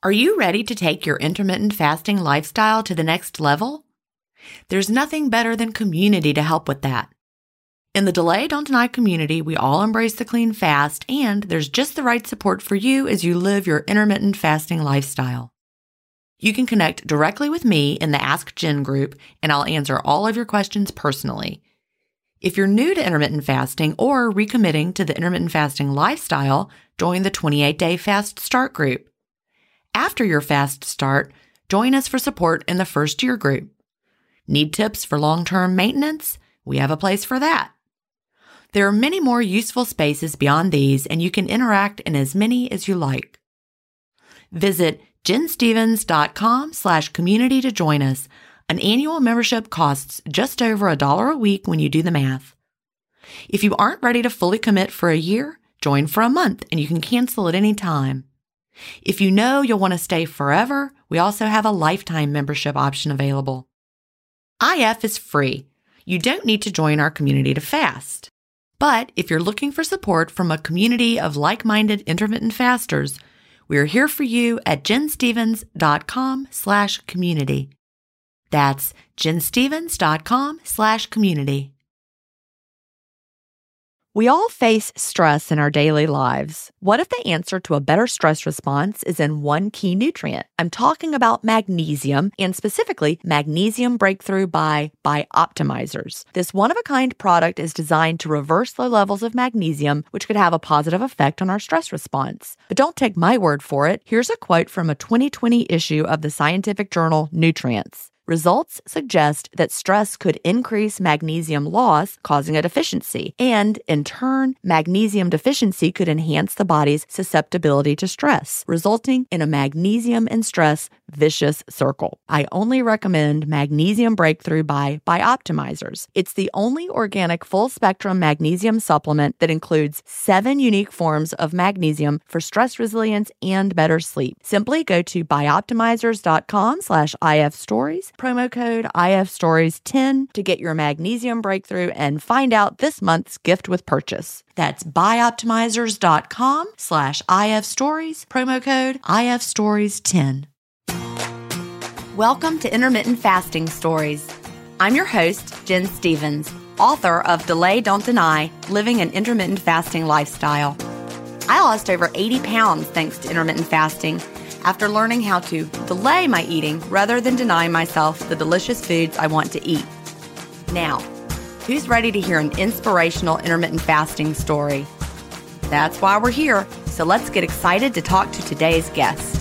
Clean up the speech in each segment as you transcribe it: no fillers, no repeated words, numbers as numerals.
Are you ready to take your intermittent fasting lifestyle to the next level? There's nothing better than community to help with that. In the Delay Don't Deny community, we all embrace the clean fast, and there's just the right support for you as you live your intermittent fasting lifestyle. You can connect directly with me in the Ask Jen group, and I'll answer all of your questions personally. If you're new to intermittent fasting or recommitting to the intermittent fasting lifestyle, join the 28-day Fast Start group. After your fast start, join us for support in the First Year group. Need tips for long-term maintenance? We have a place for that. There are many more useful spaces beyond these, and you can interact in as many as you like. Visit jenstevens.com/community to join us. An annual membership costs just over $1 a week when you do the math. If you aren't ready to fully commit for a year, join for a month and you can cancel at any time. If you know you'll want to stay forever, we also have a lifetime membership option available. IF is free. You don't need to join our community to fast. But if you're looking for support from a community of like-minded intermittent fasters, we're here for you at jenstevens.com/community. That's jenstevens.com/community. We all face stress in our daily lives. What if the answer to a better stress response is in one key nutrient? I'm talking about magnesium, and specifically Magnesium Breakthrough by Bioptimizers. This one-of-a-kind product is designed to reverse low levels of magnesium, which could have a positive effect on our stress response. But don't take my word for it. Here's a quote from a 2020 issue of the scientific journal Nutrients. Results suggest that stress could increase magnesium loss, causing a deficiency, and in turn, magnesium deficiency could enhance the body's susceptibility to stress, resulting in a magnesium and stress vicious circle. I only recommend Magnesium Breakthrough by Bioptimizers. It's the only organic full-spectrum magnesium supplement that includes 7 unique forms of magnesium for stress resilience and better sleep. Simply go to bioptimizers.com/IFstories, promo code IFstories10 to get your Magnesium Breakthrough and find out this month's gift with purchase. That's bioptimizers.com/IFstories, promo code IFstories10. Welcome to Intermittent Fasting Stories. I'm your host, Jen Stevens, author of Delay Don't Deny, Living an Intermittent Fasting Lifestyle. I lost over 80 pounds thanks to intermittent fasting after learning how to delay my eating rather than deny myself the delicious foods I want to eat. Now, who's ready to hear an inspirational intermittent fasting story? That's why we're here, so let's get excited to talk to today's guest.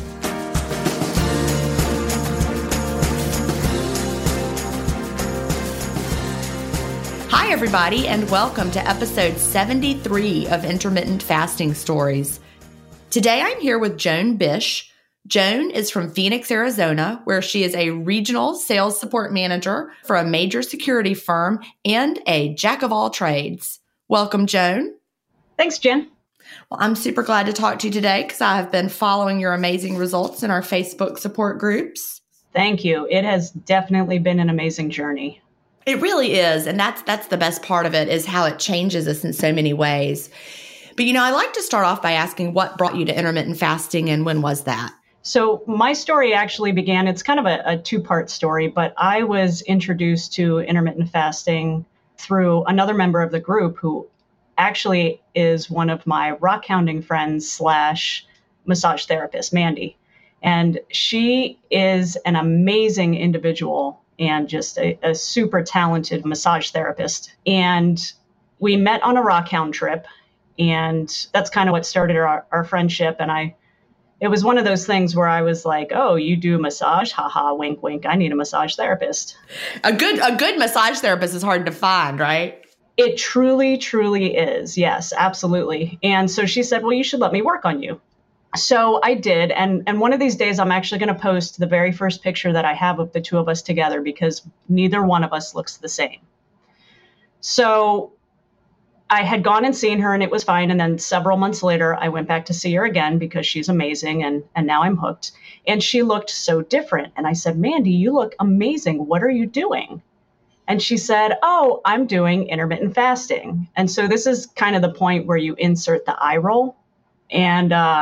Hi, everybody, and welcome to episode 73 of Intermittent Fasting Stories. Today, I'm here with Joan Bish. Joan is from Phoenix, Arizona, where she is a regional sales support manager for a major security firm and a jack of all trades. Welcome, Joan. Thanks, Jen. Well, I'm super glad to talk to you today because I have been following your amazing results in our Facebook support groups. Thank you. It has definitely been an amazing journey. It really is. And that's the best part of it, is how it changes us in so many ways. But, I like to start off by asking what brought you to intermittent fasting and when was that? So my story actually began, it's kind of a two-part story, but I was introduced to intermittent fasting through another member of the group who actually is one of my rock hounding friends / massage therapist, Mandy. And she is an amazing individual and just a super talented massage therapist. And we met on a rock hound trip, and that's kind of what started our friendship. And it was one of those things where I was like, oh, you do massage? Haha, wink, wink. I need a massage therapist. A good massage therapist is hard to find, right? It truly, truly is. Yes, absolutely. And so she said, well, you should let me work on you. So I did. And one of these days, I'm actually going to post the very first picture that I have of the two of us together because neither one of us looks the same. So I had gone and seen her and it was fine. And then several months later, I went back to see her again because she's amazing. And now I'm hooked. And she looked so different. And I said, Mandy, you look amazing. What are you doing? And she said, oh, I'm doing intermittent fasting. And so this is kind of the point where you insert the eye roll. And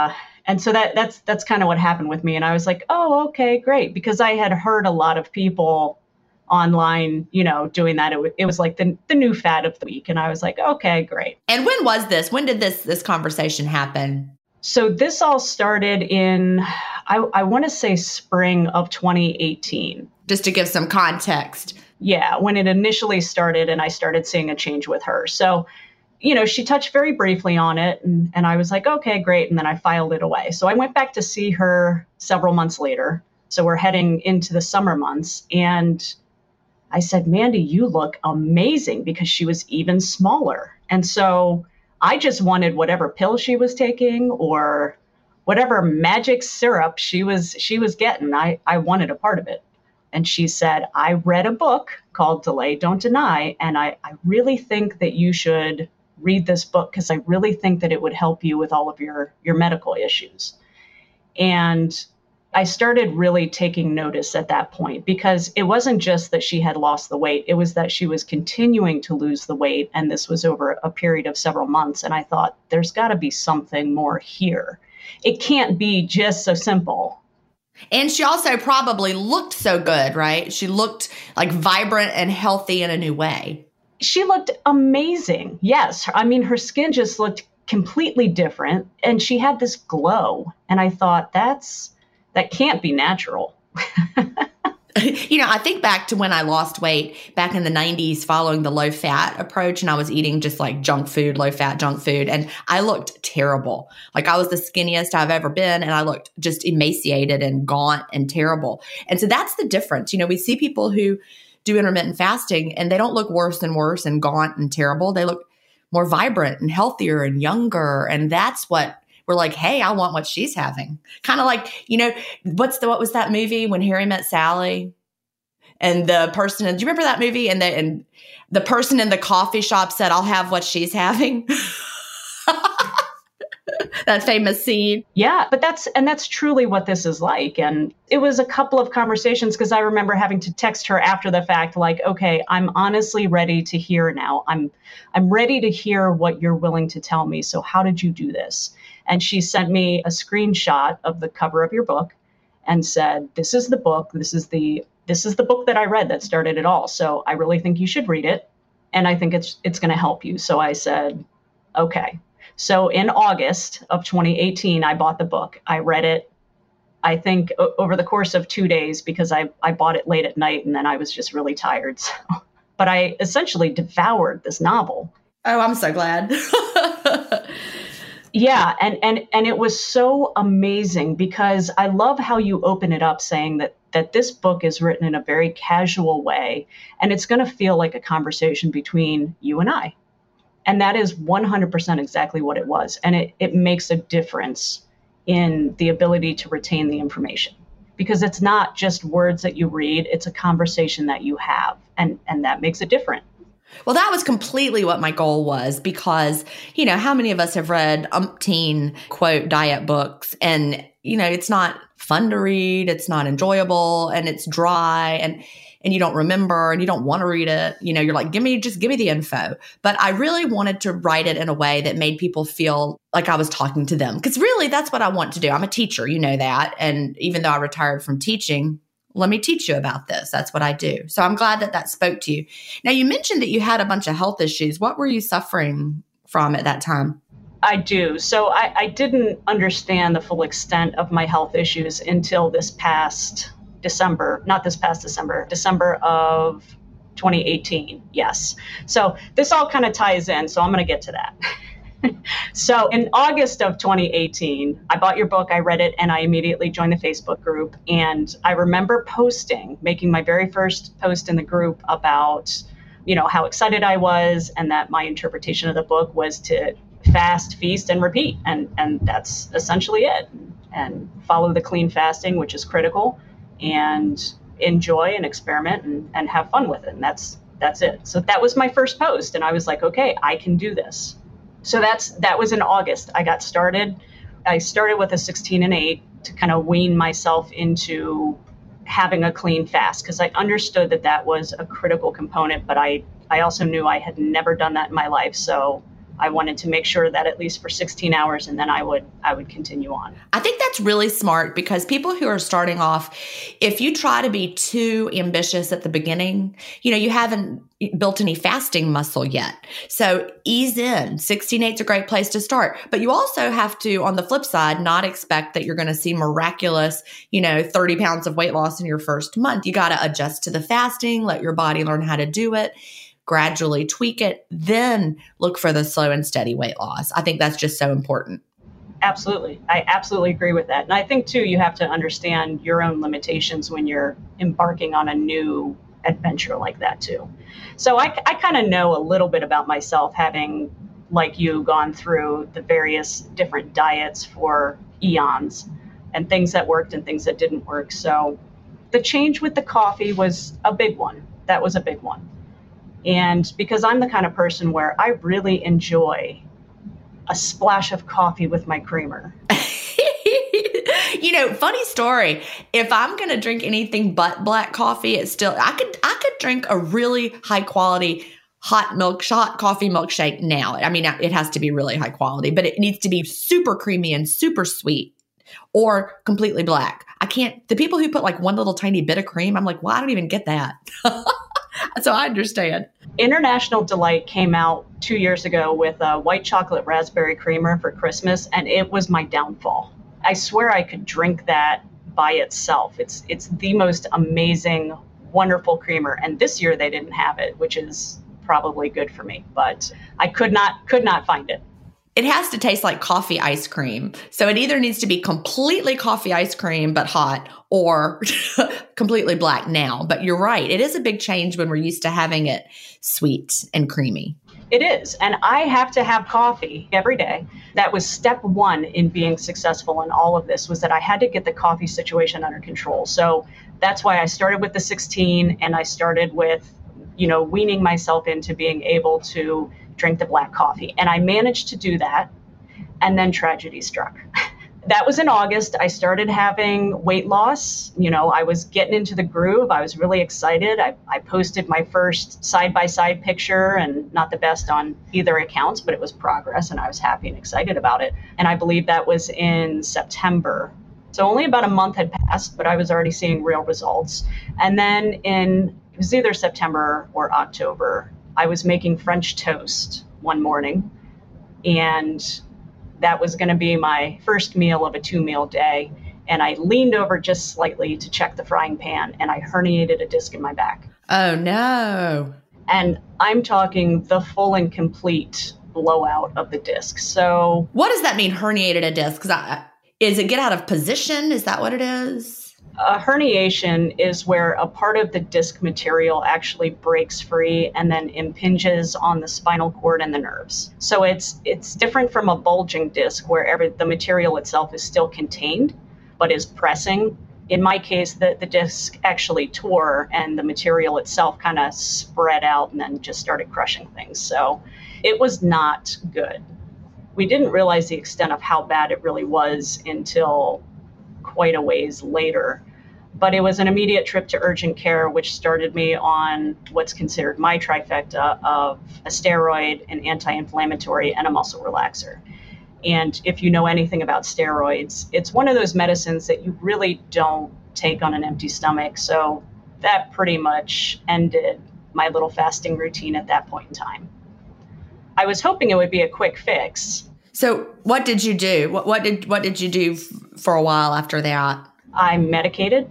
And so that's kind of what happened with me. And I was like, oh, okay, great. Because I had heard a lot of people online, doing that. It was like the new fad of the week. And I was like, okay, great. And when was this? When did this conversation happen? So this all started in, I want to say spring of 2018. Just to give some context. Yeah, when it initially started and I started seeing a change with her. So, she touched very briefly on it and I was like, okay, great. And then I filed it away. So I went back to see her several months later. So we're heading into the summer months. And I said, Mandy, you look amazing, because she was even smaller. And so I just wanted whatever pill she was taking or whatever magic syrup she was getting. I wanted a part of it. And she said, I read a book called Delay, Don't Deny. And I really think that you should read this book, because I really think that it would help you with all of your medical issues. And I started really taking notice at that point, because it wasn't just that she had lost the weight. It was that she was continuing to lose the weight. And this was over a period of several months. And I thought, there's got to be something more here. It can't be just so simple. And she also probably looked so good, right? She looked like vibrant and healthy in a new way. She looked amazing. Yes. I mean, her skin just looked completely different. And she had this glow. And I thought, that can't be natural. I think back to when I lost weight back in the 90s following the low fat approach, and I was eating just like junk food, low fat junk food. And I looked terrible. Like I was the skinniest I've ever been. And I looked just emaciated and gaunt and terrible. And so that's the difference. We see people who do intermittent fasting and they don't look worse and worse and gaunt and terrible. They look more vibrant and healthier and younger. And that's what we're like, hey, I want what she's having. Kind of like, what was that movie When Harry Met Sally? And the person, do you remember that movie? And the person in the coffee shop said, I'll have what she's having. That famous scene. Yeah, but that's truly what this is like. And it was a couple of conversations, because I remember having to text her after the fact, like, okay, I'm honestly ready to hear now. I'm ready to hear what you're willing to tell me. So how did you do this? And she sent me a screenshot of the cover of your book and said, this is the book. This is the book that I read that started it all. So I really think you should read it. And I think it's going to help you. So I said, okay. So in August of 2018, I bought the book. I read it, I think, over the course of 2 days, because I bought it late at night and then I was just really tired. So. But I essentially devoured this novel. Oh, I'm so glad. Yeah. And it was so amazing, because I love how you open it up saying that this book is written in a very casual way, and it's going to feel like a conversation between you and I. And that is 100% exactly what it was. And it makes a difference in the ability to retain the information, because it's not just words that you read, it's a conversation that you have. And that makes it different. Well, that was completely what my goal was, because, how many of us have read umpteen, quote, diet books, and, it's not fun to read, it's not enjoyable, and it's dry, and you don't remember and you don't want to read it. You're like, give me the info. But I really wanted to write it in a way that made people feel like I was talking to them. Because really, that's what I want to do. I'm a teacher, that. And even though I retired from teaching, let me teach you about this. That's what I do. So I'm glad that spoke to you. Now, you mentioned that you had a bunch of health issues. What were you suffering from at that time? I do. So I didn't understand the full extent of my health issues until December of 2018. Yes. So this all kind of ties in. So I'm going to get to that. So in August of 2018, I bought your book, I read it, and I immediately joined the Facebook group. And I remember making my very first post in the group about, how excited I was, and that my interpretation of the book was to fast, feast, and repeat. And that's essentially it. And follow the clean fasting, which is critical, and enjoy and experiment and have fun with it. And that's it. So that was my first post. And I was like, okay, I can do this. So that was in August. I got started. I started with a 16 and 8 to kind of wean myself into having a clean fast, because I understood that was a critical component, but I also knew I had never done that in my life. So I wanted to make sure that at least for 16 hours, and then I would continue on. I think that's really smart because people who are starting off, if you try to be too ambitious at the beginning, you haven't built any fasting muscle yet. So ease in. 16/8 is a great place to start. But you also have to, on the flip side, not expect that you're going to see miraculous, 30 pounds of weight loss in your first month. You got to adjust to the fasting, let your body learn how to do it, gradually tweak it, then look for the slow and steady weight loss. I think that's just so important. Absolutely. I absolutely agree with that. And I think, too, you have to understand your own limitations when you're embarking on a new adventure like that, too. So I kind of know a little bit about myself, having, like you, gone through the various different diets for eons and things that worked and things that didn't work. So the change with the coffee was a big one. That was a big one. And because I'm the kind of person where I really enjoy a splash of coffee with my creamer. Funny story. If I'm going to drink anything but black coffee, it's still, I could drink a really high quality hot coffee milkshake now. I mean, it has to be really high quality, but it needs to be super creamy and super sweet or completely black. The people who put like one little tiny bit of cream, I'm like, well, I don't even get that. So I understand. International Delight came out 2 years ago with a white chocolate raspberry creamer for Christmas, and it was my downfall. I swear I could drink that by itself. It's the most amazing, wonderful creamer. And this year they didn't have it, which is probably good for me, but I could not find it. It has to taste like coffee ice cream. So it either needs to be completely coffee ice cream, but hot, or completely black now. But you're right. It is a big change when we're used to having it sweet and creamy. It is. And I have to have coffee every day. That was step one in being successful in all of this, was that I had to get the coffee situation under control. So that's why I started with the 16, and I started with, weaning myself into being able to drink the black coffee. And I managed to do that. And then tragedy struck. That was in August. I started having weight loss. I was getting into the groove. I was really excited. I posted my first side-by-side picture, and not the best on either accounts, but it was progress, and I was happy and excited about it. And I believe that was in September. So only about a month had passed, but I was already seeing real results. And then it was either September or October, I was making French toast one morning, and that was going to be my first meal of a 2-meal day. And I leaned over just slightly to check the frying pan, and I herniated a disc in my back. Oh, no. And I'm talking the full and complete blowout of the disc. So what does that mean, herniated a disc? Is it get out of position? Is that what it is? A herniation is where a part of the disc material actually breaks free and then impinges on the spinal cord and the nerves. So it's different from a bulging disc where the material itself is still contained, but is pressing. In my case, the disc actually tore, and the material itself kind of spread out and then just started crushing things. So it was not good. We didn't realize the extent of how bad it really was until quite a ways later. But it was an immediate trip to urgent care, which started me on what's considered my trifecta of a steroid, an anti-inflammatory, and a muscle relaxer. And if you know anything about steroids, it's one of those medicines that you really don't take on an empty stomach. So that pretty much ended my little fasting routine at that point in time. I was hoping it would be a quick fix. So what did you do? What did you do for a while after that? I'm medicated.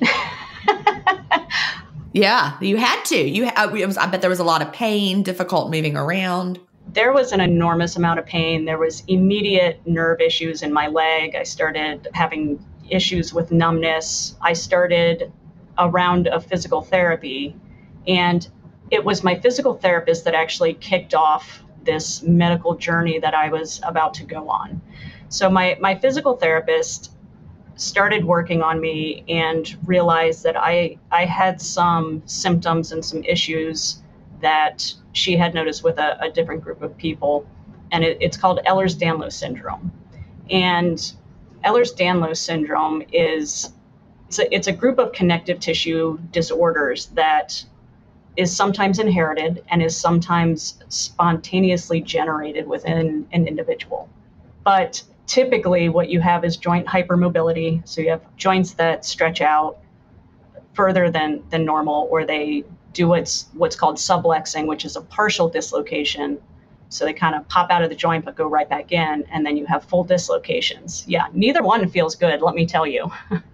Yeah, you had to. I bet there was a lot of pain, difficult moving around. There was an enormous amount of pain. There was immediate nerve issues in my leg. I started having issues with numbness. I started a round of physical therapy, and it was my physical therapist that actually kicked off this medical journey that I was about to go on. So my physical therapist started working on me and realized that I had some symptoms and some issues that she had noticed with a different group of people. And it's called Ehlers-Danlos syndrome. And Ehlers-Danlos syndrome it's a group of connective tissue disorders that is sometimes inherited and is sometimes spontaneously generated within an individual. But typically what you have is joint hypermobility. So you have joints that stretch out further than normal, or they do what's called sublexing, which is a partial dislocation. So they kind of pop out of the joint but go right back in, and then you have full dislocations. Yeah, neither one feels good, let me tell you.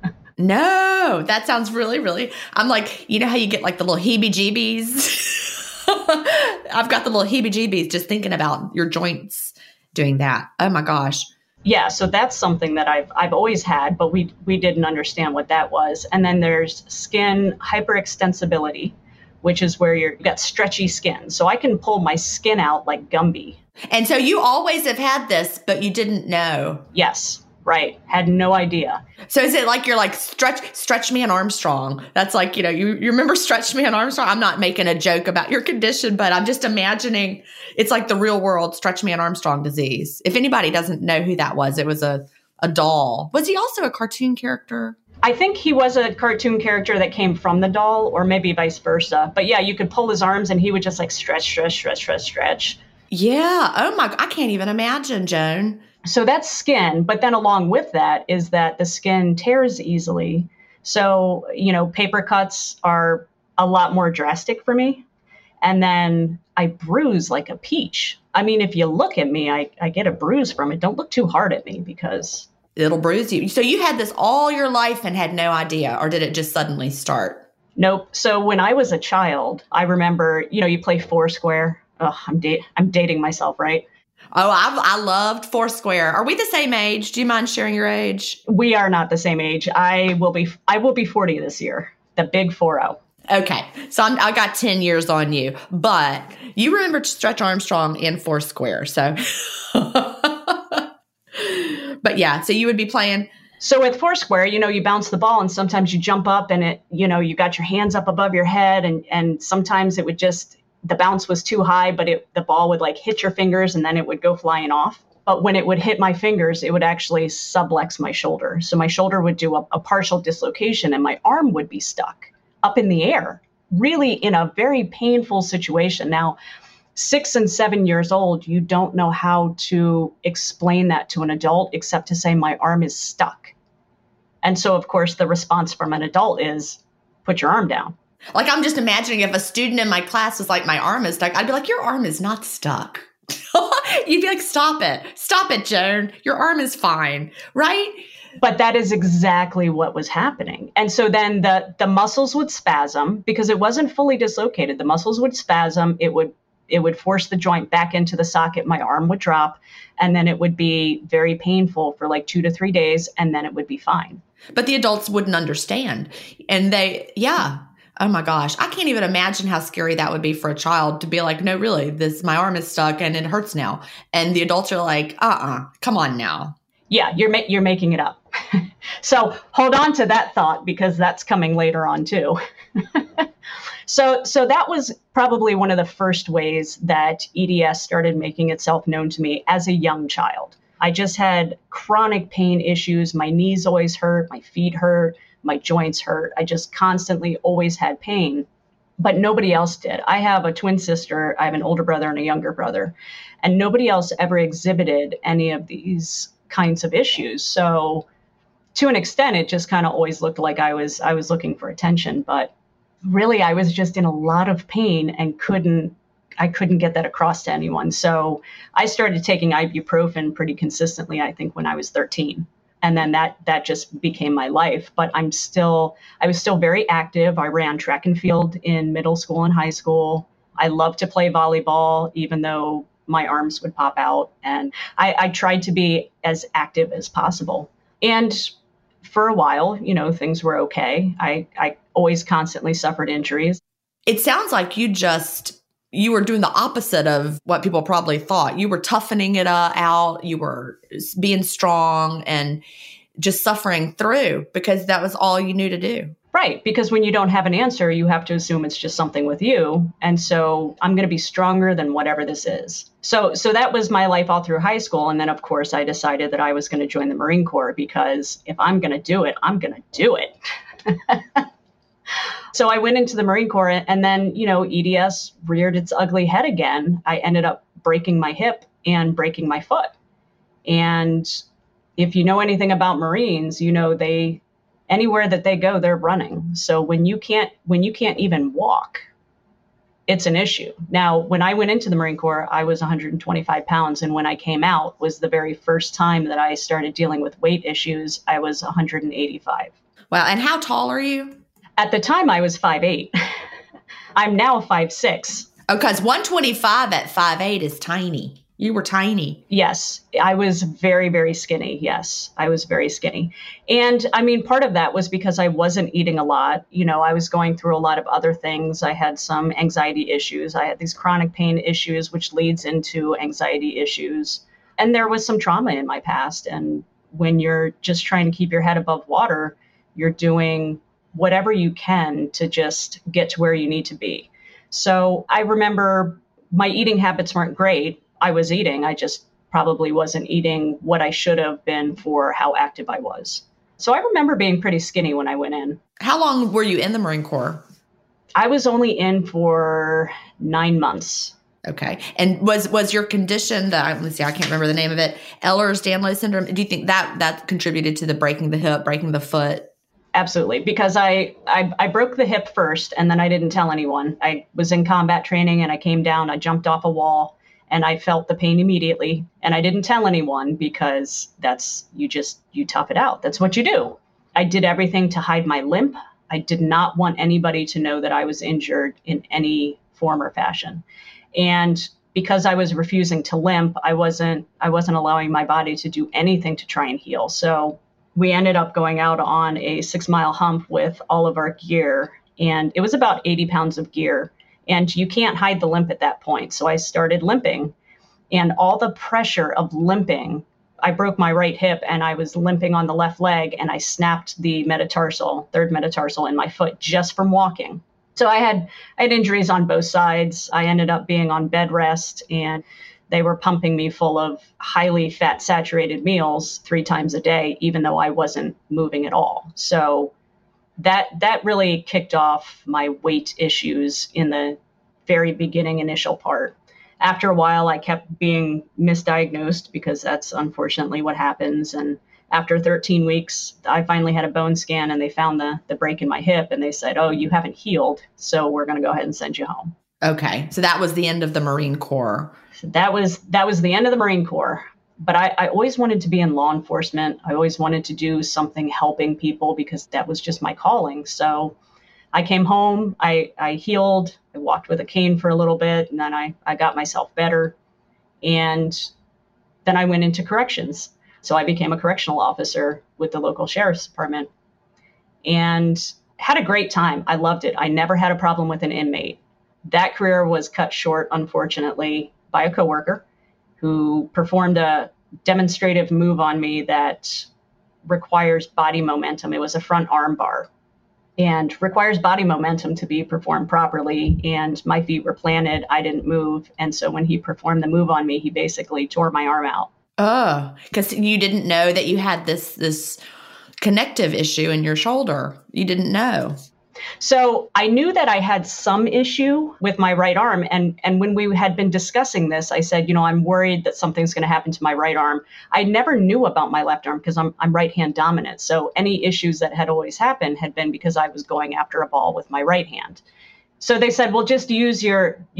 No, that sounds really, really, I'm like, you know how you get like the little heebie-jeebies? I've got the little heebie-jeebies just thinking about your joints doing that. Oh my gosh. Yeah, so that's something that I've always had, but we didn't understand what that was. And then there's skin hyperextensibility, which is where you've got stretchy skin. So I can pull my skin out like Gumby. And so you always have had this, but you didn't know. Yes, right. Had no idea. So is it like you're like, stretch me and Armstrong? That's like, you remember Stretch Me and Armstrong? I'm not making a joke about your condition, but I'm just imagining it's like the real world Stretch Me and Armstrong disease. If anybody doesn't know who that was, it was a doll. Was he also a cartoon character? I think he was a cartoon character that came from the doll, or maybe vice versa. But yeah, you could pull his arms and he would just like stretch. Yeah. Oh my, I can't even imagine, Joan. So that's skin. But then along with that is that the skin tears easily. So, paper cuts are a lot more drastic for me. And then I bruise like a peach. I mean, if you look at me, I get a bruise from it. Don't look too hard at me because it'll bruise you. So you had this all your life and had no idea, or did it just suddenly start? Nope. So when I was a child, I remember, you play Foursquare. Oh, I'm dating myself, right? Oh, I loved Foursquare. Are we the same age? Do you mind sharing your age? We are not the same age. I will be 40 this year. The big 40. Okay. So I got 10 years on you, but you remember Stretch Armstrong in Foursquare. So, but yeah, so you would be playing. So with Foursquare, you bounce the ball and sometimes you jump up and it, you got your hands up above your head and sometimes it would just, the bounce was too high, but the ball would like hit your fingers and then it would go flying off. But when it would hit my fingers, it would actually sublex my shoulder. So my shoulder would do a partial dislocation and my arm would be stuck up in the air, really in a very painful situation. Now, 6 and 7 years old, you don't know how to explain that to an adult except to say my arm is stuck. And so, of course, the response from an adult is put your arm down. Like, I'm just imagining if a student in my class was like, my arm is stuck, I'd be like, your arm is not stuck. You'd be like, stop it, Joan. Your arm is fine, right? But that is exactly what was happening. And so then the muscles would spasm because it wasn't fully dislocated. The muscles would spasm. It would force the joint back into the socket. My arm would drop, and then it would be very painful for like 2 to 3 days, and then it would be fine. But the adults wouldn't understand. And oh my gosh, I can't even imagine how scary that would be for a child to be like, no, really, my arm is stuck and it hurts now. And the adults are like, come on now. Yeah, you're making it up. So hold on to that thought because that's coming later on too. So that was probably one of the first ways that EDS started making itself known to me as a young child. I just had chronic pain issues. My knees always hurt, my feet hurt, my joints hurt. I just constantly always had pain, but nobody else did. I have a twin sister. I have an older brother and a younger brother, and nobody else ever exhibited any of these kinds of issues. So to an extent, it just kind of always looked like I was looking for attention, but really I was just in a lot of pain and I couldn't get that across to anyone. So I started taking ibuprofen pretty consistently, I think, when I was 13. And then that just became my life. But I was still very active. I ran track and field in middle school and high school. I loved to play volleyball, even though my arms would pop out. And I tried to be as active as possible. And for a while, things were okay. I always constantly suffered injuries. It sounds like you were doing the opposite of what people probably thought. You were toughening it out. You were being strong and just suffering through because that was all you knew to do. Right. Because when you don't have an answer, you have to assume it's just something with you. And so I'm going to be stronger than whatever this is. So that was my life all through high school. And then, of course, I decided that I was going to join the Marine Corps because if I'm going to do it, I'm going to do it. So I went into the Marine Corps, and then, EDS reared its ugly head again. I ended up breaking my hip and breaking my foot. And if you know anything about Marines, anywhere that they go, they're running. So when you can't even walk, it's an issue. Now, when I went into the Marine Corps, I was 125 pounds. And when I came out was the very first time that I started dealing with weight issues. I was 185. Wow. And how tall are you? At the time, I was 5'8". I'm now 5'6". Oh, because 125 at 5'8" is tiny. You were tiny. Yes, I was very, very skinny. Yes, I was very skinny. And I mean, part of that was because I wasn't eating a lot. I was going through a lot of other things. I had some anxiety issues. I had these chronic pain issues, which leads into anxiety issues. And there was some trauma in my past. And when you're just trying to keep your head above water, you're doing whatever you can to just get to where you need to be. So I remember my eating habits weren't great. I was eating. I just probably wasn't eating what I should have been for how active I was. So I remember being pretty skinny when I went in. How long were you in the Marine Corps? I was only in for 9 months. Okay. And was your condition let's see, I can't remember the name of it, Ehlers-Danlos syndrome? Do you think that contributed to the breaking the hip, breaking the foot? Absolutely, because I broke the hip first, and then I didn't tell anyone. I was in combat training, and I came down, I jumped off a wall, and I felt the pain immediately. And I didn't tell anyone because you tough it out. That's what you do. I did everything to hide my limp. I did not want anybody to know that I was injured in any form or fashion. And because I was refusing to limp, I wasn't allowing my body to do anything to try and heal. So we ended up going out on a 6-mile hump with all of our gear, and it was about 80 pounds of gear. And you can't hide the limp at that point. So I started limping, and all the pressure of limping, I broke my right hip and I was limping on the left leg, and I snapped the third metatarsal in my foot just from walking. So I had injuries on both sides. I ended up being on bed rest, and they were pumping me full of highly fat saturated meals 3 times a day, even though I wasn't moving at all. So that really kicked off my weight issues in the very beginning initial part. After a while, I kept being misdiagnosed because that's unfortunately what happens. And after 13 weeks, I finally had a bone scan, and they found the break in my hip, and they said, "Oh, you haven't healed, so we're going to go ahead and send you home." Okay. So that was the end of the Marine Corps. So that was the end of the Marine Corps. But I always wanted to be in law enforcement. I always wanted to do something helping people because that was just my calling. So I came home, I healed, I walked with a cane for a little bit, and then I got myself better. And then I went into corrections. So I became a correctional officer with the local sheriff's department and had a great time. I loved it. I never had a problem with an inmate. That career was cut short, unfortunately, by a coworker who performed a demonstrative move on me that requires body momentum. It was a front arm bar and requires body momentum to be performed properly. And my feet were planted. I didn't move. And so when he performed the move on me, he basically tore my arm out. Oh, because you didn't know that you had this connective issue in your shoulder. You didn't know. So I knew that I had some issue with my right arm. And when we had been discussing this, I said, I'm worried that something's going to happen to my right arm. I never knew about my left arm because I'm right hand dominant. So any issues that had always happened had been because I was going after a ball with my right hand. So they said, well, just we'll use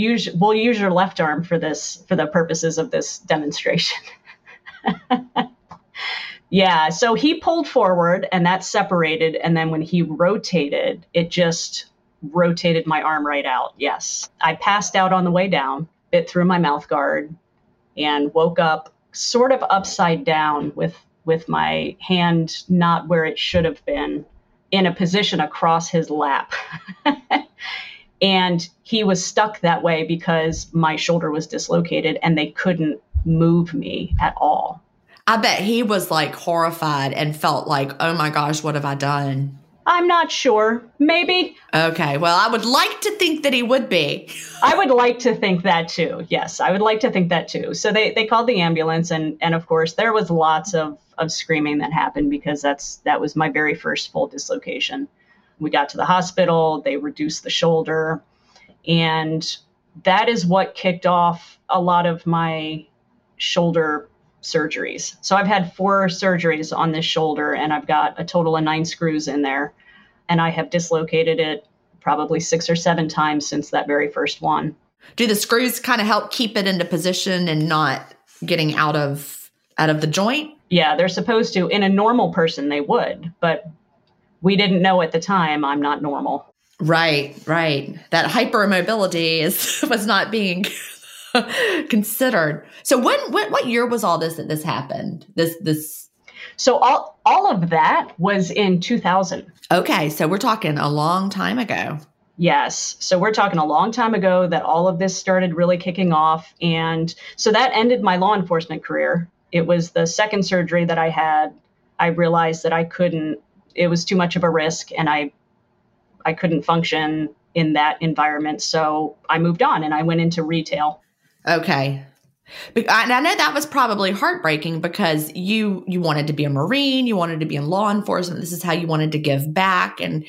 your left arm for the purposes of this demonstration. Yeah, so he pulled forward and that separated. And then when he rotated, it just rotated my arm right out. Yes, I passed out on the way down, bit through my mouth guard, and woke up sort of upside down with my hand not where it should have been, in a position across his lap. And he was stuck that way because my shoulder was dislocated and they couldn't move me at all. I bet he was like horrified and felt like, oh my gosh, what have I done? I'm not sure. Maybe. Okay. Well, I would like to think that he would be. I would like to think that too. Yes, I would like to think that too. So they called the ambulance and of course there was lots of screaming that happened because that was my very first full dislocation. We got to the hospital, they reduced the shoulder, and that is what kicked off a lot of my shoulder surgeries. So I've had 4 surgeries on this shoulder, and I've got a total of 9 screws in there. And I have dislocated it probably 6 or 7 times since that very first one. Do the screws kind of help keep it into position and not getting out of the joint? Yeah, they're supposed to. In a normal person, they would, but we didn't know at the time I'm not normal. Right. That hypermobility was not being considered. So what year was all this that this happened? This. So all of that was in 2000. Okay, so we're talking a long time ago. Yes. So we're talking a long time ago that all of this started really kicking off. And so that ended my law enforcement career. It was the second surgery that I had. I realized that it was too much of a risk, and I couldn't function in that environment. So I moved on and I went into retail. Okay. And I know that was probably heartbreaking because you wanted to be a Marine, you wanted to be in law enforcement. This is how you wanted to give back. And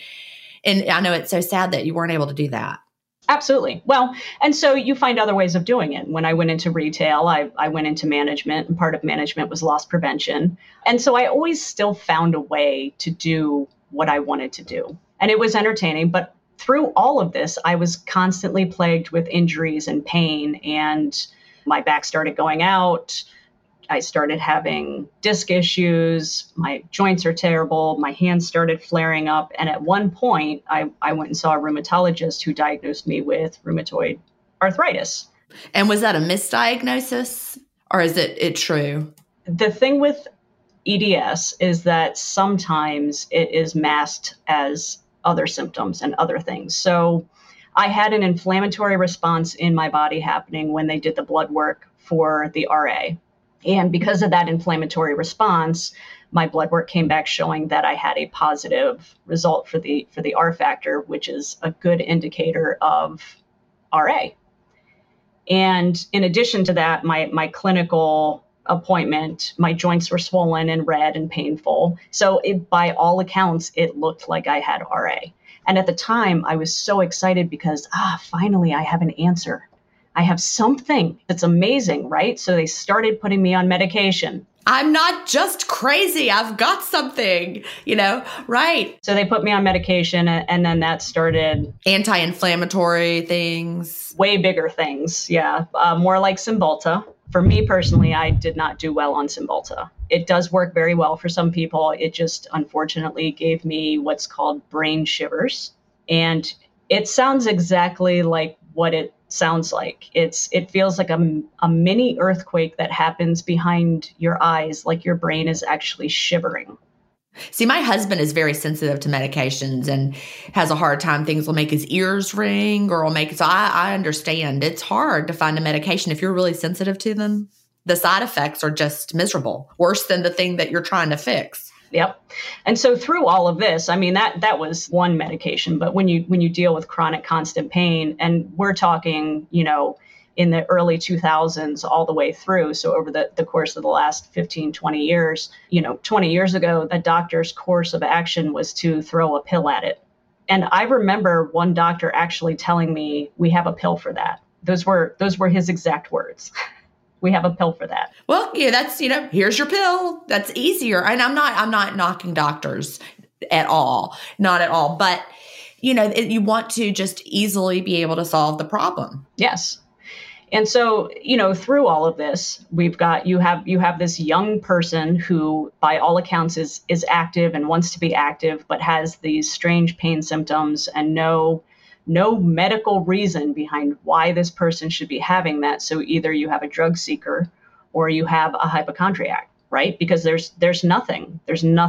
I know it's so sad that you weren't able to do that. Absolutely. Well, and so you find other ways of doing it. When I went into retail, I went into management, and part of management was loss prevention. And so I always still found a way to do what I wanted to do. And it was entertaining. But through all of this, I was constantly plagued with injuries and pain, and my back started going out. I started having disc issues. My joints are terrible. My hands started flaring up. And at one point, I went and saw a rheumatologist who diagnosed me with rheumatoid arthritis. And was that a misdiagnosis, or is it true? The thing with EDS is that sometimes it is masked as other symptoms and other things. So I had an inflammatory response in my body happening when they did the blood work for the RA. And because of that inflammatory response, my blood work came back showing that I had a positive result for the R factor, which is a good indicator of RA. And in addition to that, my clinical appointment, my joints were swollen and red and painful. So by all accounts, it looked like I had RA. And at the time, I was so excited because, finally, I have an answer. I have something that's amazing, right? So they started putting me on medication. I'm not just crazy. I've got something, right? So they put me on medication, and then that started anti-inflammatory things, way bigger things. Yeah. More like Cymbalta. For me personally, I did not do well on Cymbalta. It does work very well for some people. It just unfortunately gave me what's called brain shivers. And it sounds exactly like what it sounds like. It feels like a mini earthquake that happens behind your eyes, like your brain is actually shivering. See, my husband is very sensitive to medications and has a hard time. Things will make his ears ring or will make it. So I understand it's hard to find a medication if you're really sensitive to them. The side effects are just miserable, worse than the thing that you're trying to fix. Yep. And so through all of this, I mean, that was one medication. But when you deal with chronic constant pain, and we're talking, in the early 2000s all the way through. So over the course of the last 15, 20 years, 20 years ago, a doctor's course of action was to throw a pill at it. And I remember one doctor actually telling me, we have a pill for that. Those were his exact words. We have a pill for that. Well, yeah, that's, here's your pill. That's easier. And I'm not knocking doctors at all. Not at all. But, you want to just easily be able to solve the problem. Yes. And so, through all of this, you have this young person who, by all accounts, is active and wants to be active, but has these strange pain symptoms and no medical reason behind why this person should be having that. So either you have a drug seeker or you have a hypochondriac, right? Because there's nothing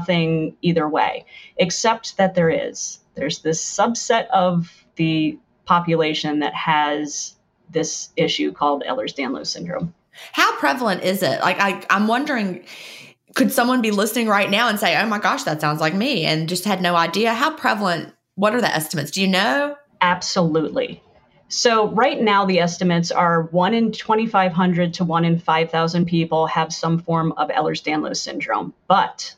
either way, except that there's this subset of the population that has this issue called Ehlers-Danlos syndrome. How prevalent is it? Like, I'm wondering, could someone be listening right now and say, oh my gosh, that sounds like me, and just had no idea? How prevalent? What are the estimates? Do you know? Absolutely. So right now, the estimates are 1 in 2,500 to 1 in 5,000 people have some form of Ehlers-Danlos syndrome. But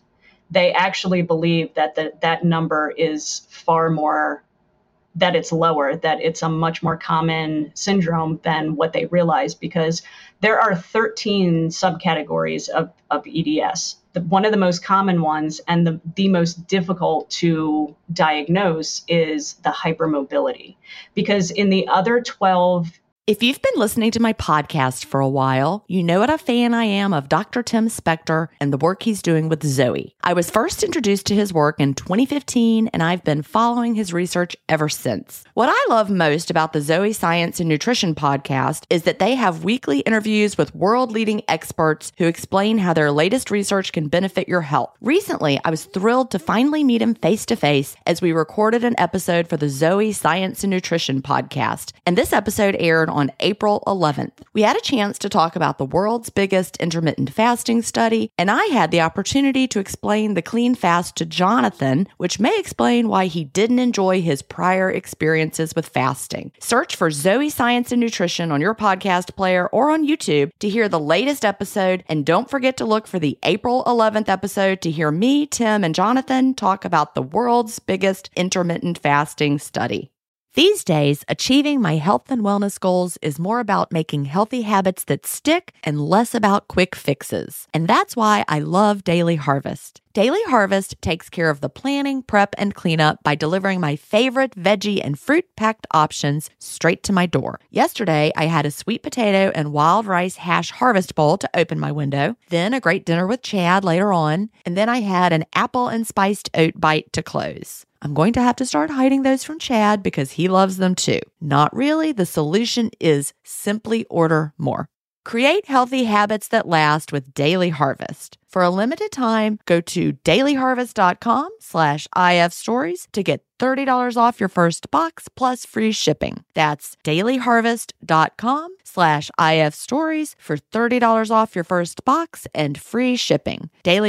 they actually believe that that number is far more, that it's lower, that it's a much more common syndrome than what they realize, because there are 13 subcategories of EDS. One of the most common ones and the most difficult to diagnose is the hypermobility, because in the other 12. If you've been listening to my podcast for a while, you know what a fan I am of Dr. Tim Spector and the work he's doing with Zoe. I was first introduced to his work in 2015, and I've been following his research ever since. What I love most about the Zoe Science and Nutrition podcast is that they have weekly interviews with world-leading experts who explain how their latest research can benefit your health. Recently, I was thrilled to finally meet him face-to-face as we recorded an episode for the Zoe Science and Nutrition podcast, and this episode aired on April 11th. We had a chance to talk about the world's biggest intermittent fasting study, and I had the opportunity to explain the clean fast to Jonathan, which may explain why he didn't enjoy his prior experiences with fasting. Search for Zoe Science and Nutrition on your podcast player or on YouTube to hear the latest episode, and don't forget to look for the April 11th episode to hear me, Tim, and Jonathan talk about the world's biggest intermittent fasting study. These days, achieving my health and wellness goals is more about making healthy habits that stick and less about quick fixes. And that's why I love Daily Harvest. Daily Harvest takes care of the planning, prep, and cleanup by delivering my favorite veggie and fruit-packed options straight to my door. Yesterday, I had a sweet potato and wild rice hash harvest bowl to open my window, then a great dinner with Chad later on, and then I had an apple and spiced oat bite to close. I'm going to have to start hiding those from Chad because he loves them too. Not really. The solution is simply order more. Create healthy habits that last with Daily Harvest. For a limited time, go to dailyharvest.com/ifstories to get $30 off your first box plus free shipping. That's dailyharvest.com/ifstories for $30 off your first box and free shipping.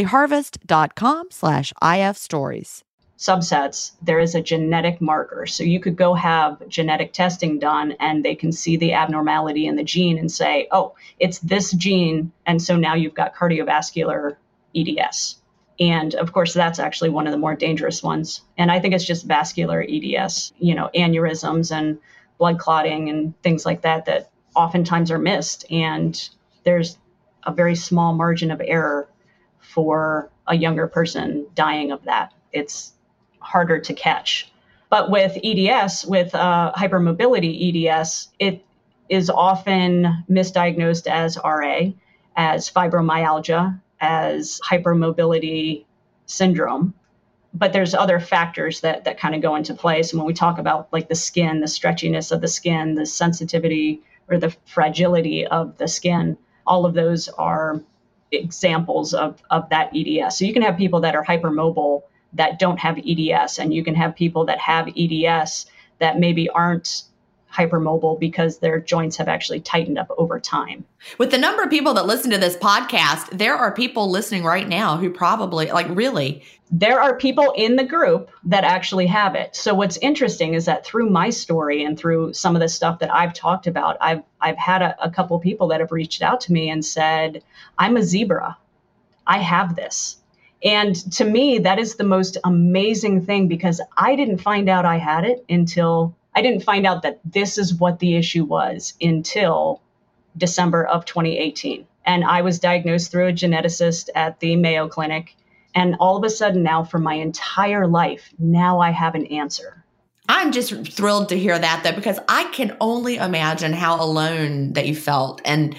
dailyharvest.com/ifstories. Subsets, there is a genetic marker. So you could go have genetic testing done and they can see the abnormality in the gene and say, oh, it's this gene. And so now you've got cardiovascular EDS. And of course, that's actually one of the more dangerous ones. And I think it's just vascular EDS, aneurysms and blood clotting and things like that oftentimes are missed. And there's a very small margin of error for a younger person dying of that. It's harder to catch. But with EDS, with hypermobility EDS, it is often misdiagnosed as RA, as fibromyalgia, as hypermobility syndrome. But there's other factors that kind of go into place. And when we talk about like the skin, the stretchiness of the skin, the sensitivity or the fragility of the skin, all of those are examples of that EDS. So you can have people that are hypermobile that don't have EDS, and you can have people that have EDS that maybe aren't hypermobile because their joints have actually tightened up over time. With the number of people that listen to this podcast, there are people listening right now who probably, really. There are people in the group that actually have it. So what's interesting is that through my story and through some of the stuff that I've talked about, I've had a couple of people that have reached out to me and said, I'm a zebra. I have this. And to me, that is the most amazing thing, because I didn't find out I had it until I didn't find out that this is what the issue was until December of 2018. And I was diagnosed through a geneticist at the Mayo Clinic. And all of a sudden now, for my entire life, now I have an answer. I'm just thrilled to hear that, though, because I can only imagine how alone that you felt and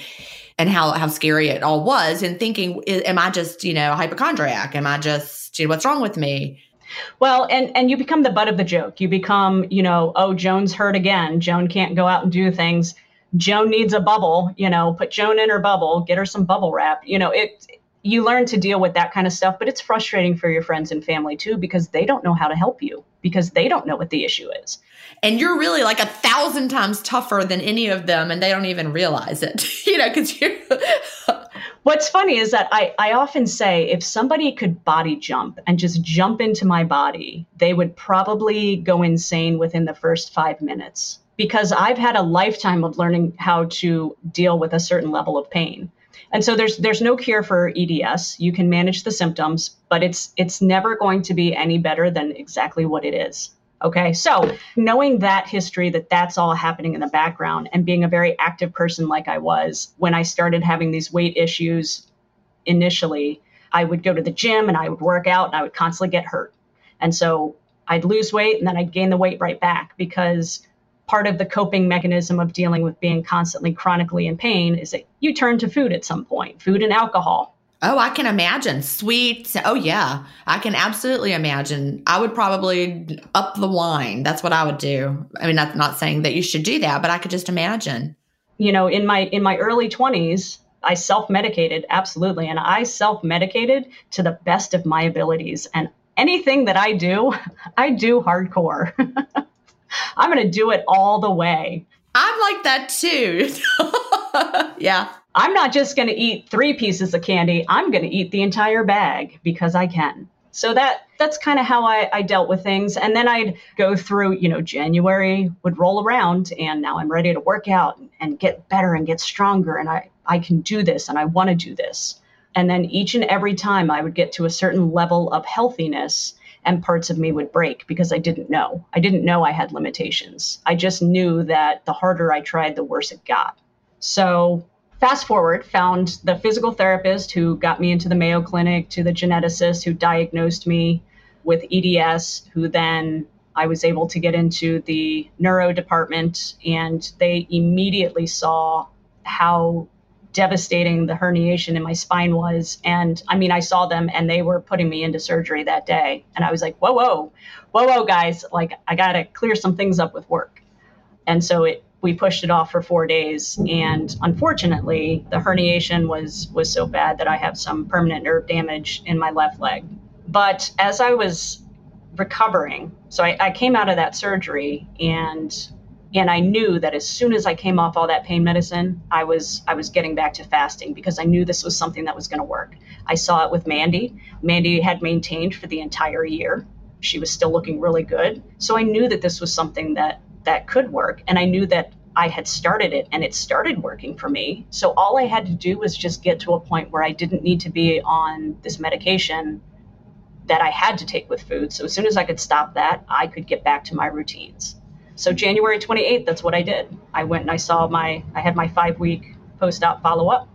how scary it all was, and thinking, am I just, a hypochondriac? Am I just, what's wrong with me? Well, and you become the butt of the joke. You become, oh, Joan's hurt again. Joan can't go out and do things. Joan needs a bubble, put Joan in her bubble, get her some bubble wrap. You learn to deal with that kind of stuff, but it's frustrating for your friends and family too, because they don't know how to help you, because they don't know what the issue is. And you're really like 1,000 times tougher than any of them, and they don't even realize it, because you're... What's funny is that I often say, if somebody could body jump and just jump into my body, they would probably go insane within the first 5 minutes, because I've had a lifetime of learning how to deal with a certain level of pain. And so there's no cure for EDS. You can manage the symptoms, but it's never going to be any better than exactly what it is. Okay, so knowing that history, that's all happening in the background, and being a very active person like I was, when I started having these weight issues initially, I would go to the gym and I would work out and I would constantly get hurt. And so I'd lose weight and then I'd gain the weight right back, because part of the coping mechanism of dealing with being constantly chronically in pain is that you turn to food at some point, food and alcohol. Oh, I can imagine. Sweet. Oh, yeah. I can absolutely imagine. I would probably up the wine. That's what I would do. I mean, that's not saying that you should do that, but I could just imagine. You know, in my early 20s, I self-medicated, absolutely. And I self-medicated to the best of my abilities. And anything that I do hardcore. I'm going to do it all the way. I'm like that too. Yeah. I'm not just going to eat 3 pieces of candy. I'm going to eat the entire bag because I can. So that's kind of how I dealt with things. And then I'd go through, January would roll around and now I'm ready to work out and get better and get stronger. And I can do this and I want to do this. And then each and every time I would get to a certain level of healthiness and parts of me would break because I didn't know. I didn't know I had limitations. I just knew that the harder I tried, the worse it got. So fast forward, found the physical therapist who got me into the Mayo Clinic, to the geneticist who diagnosed me with EDS, who then I was able to get into the neuro department, and they immediately saw how devastating the herniation in my spine was. And I mean, I saw them and they were putting me into surgery that day. And I was like, whoa, guys, like I got to clear some things up with work. And so we pushed it off for 4 days. And unfortunately, the herniation was so bad that I have some permanent nerve damage in my left leg. But as I was recovering, so I came out of that surgery and I knew that as soon as I came off all that pain medicine, I was getting back to fasting because I knew this was something that was going to work. I saw it with Mandy. Mandy had maintained for the entire year. She was still looking really good. So I knew that this was something that could work. And I knew that I had started it and it started working for me. So all I had to do was just get to a point where I didn't need to be on this medication that I had to take with food. So as soon as I could stop that, I could get back to my routines. So January 28th, that's what I did. I went and I had my 5-week post-op follow-up.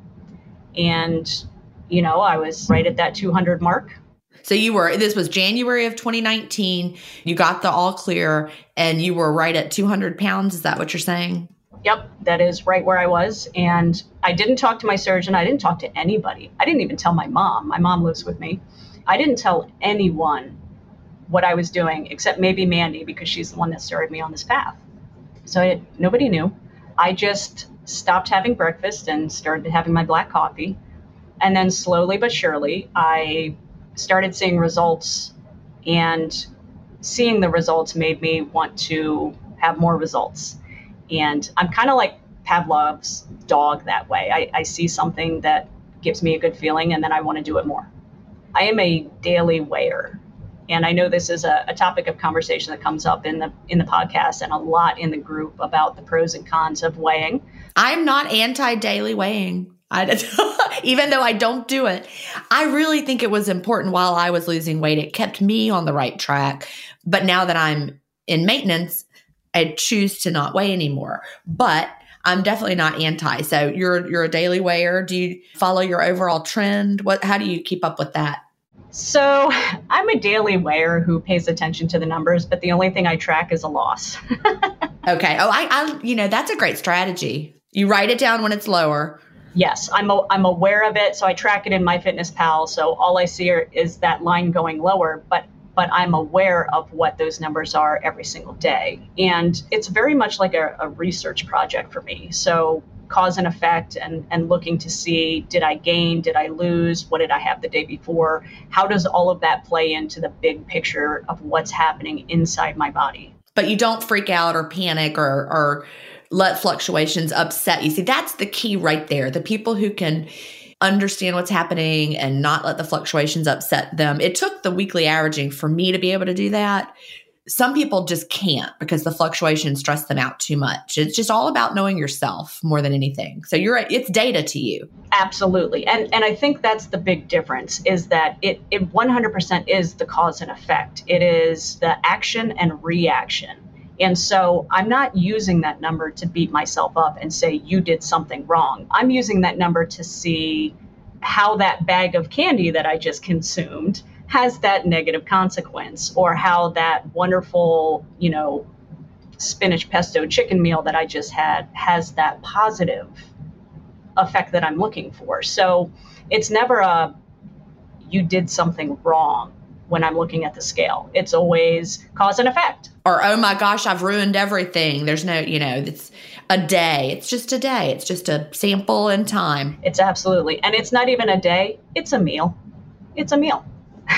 And, I was right at that 200 mark. So this was January of 2019. You got the all clear and you were right at 200 pounds. Is that what you're saying? Yep, that is right where I was. And I didn't talk to my surgeon. I didn't talk to anybody. I didn't even tell my mom. My mom lives with me. I didn't tell anyone what I was doing, except maybe Mandy, because she's the one that started me on this path. So nobody knew. I just stopped having breakfast and started having my black coffee. And then slowly but surely, I started seeing results, and seeing the results made me want to have more results. And I'm kind of like Pavlov's dog that way. I see something that gives me a good feeling, and then I want to do it more. I am a daily weigher. And I know this is a topic of conversation that comes up in the podcast and a lot in the group about the pros and cons of weighing. I'm not anti-daily weighing. Even though I don't do it, I really think it was important while I was losing weight. It kept me on the right track. But now that I'm in maintenance, I choose to not weigh anymore. But I'm definitely not anti. So you're a daily weigher. Do you follow your overall trend? How do you keep up with that? So I'm a daily weigher who pays attention to the numbers, but the only thing I track is a loss. Okay. Oh, I that's a great strategy. You write it down when it's lower. Yes, I'm aware of it. So I track it in MyFitnessPal. So all I see is that line going lower, but I'm aware of what those numbers are every single day. And it's very much like a research project for me. So cause and effect and looking to see, did I gain? Did I lose? What did I have the day before? How does all of that play into the big picture of what's happening inside my body? But you don't freak out or panic or let fluctuations upset you. See, that's the key right there. The people who can understand what's happening and not let the fluctuations upset them. It took the weekly averaging for me to be able to do that. some people just can't because the fluctuations stress them out too much. It's just all about knowing yourself more than anything. So it's data to you. Absolutely. And I think that's the big difference, is that it 100% is the cause and effect. It is the action and reaction. And so I'm not using that number to beat myself up and say, you did something wrong. I'm using that number to see how that bag of candy that I just consumed has that negative consequence, or how that wonderful, spinach pesto chicken meal that I just had has that positive effect that I'm looking for. So it's never you did something wrong when I'm looking at the scale. It's always cause and effect. Or, oh my gosh, I've ruined everything. There's no, it's a day. It's just a day. It's just a sample in time. It's absolutely. And it's not even a day. It's a meal. It's a meal.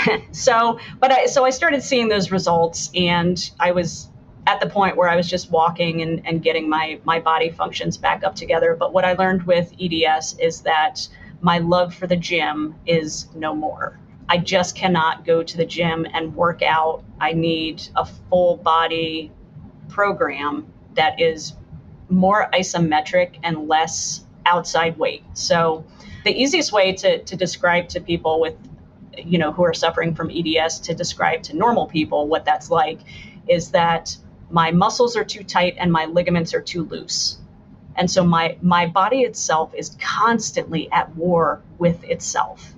So I started seeing those results, and I was at the point where I was just walking and getting my body functions back up together. But what I learned with EDS is that my love for the gym is no more. I just cannot go to the gym and work out. I need a full body program that is more isometric and less outside weight. So the easiest way to describe to people with who are suffering from EDS, to describe to normal people what that's like, is that my muscles are too tight and my ligaments are too loose. And so my body itself is constantly at war with itself.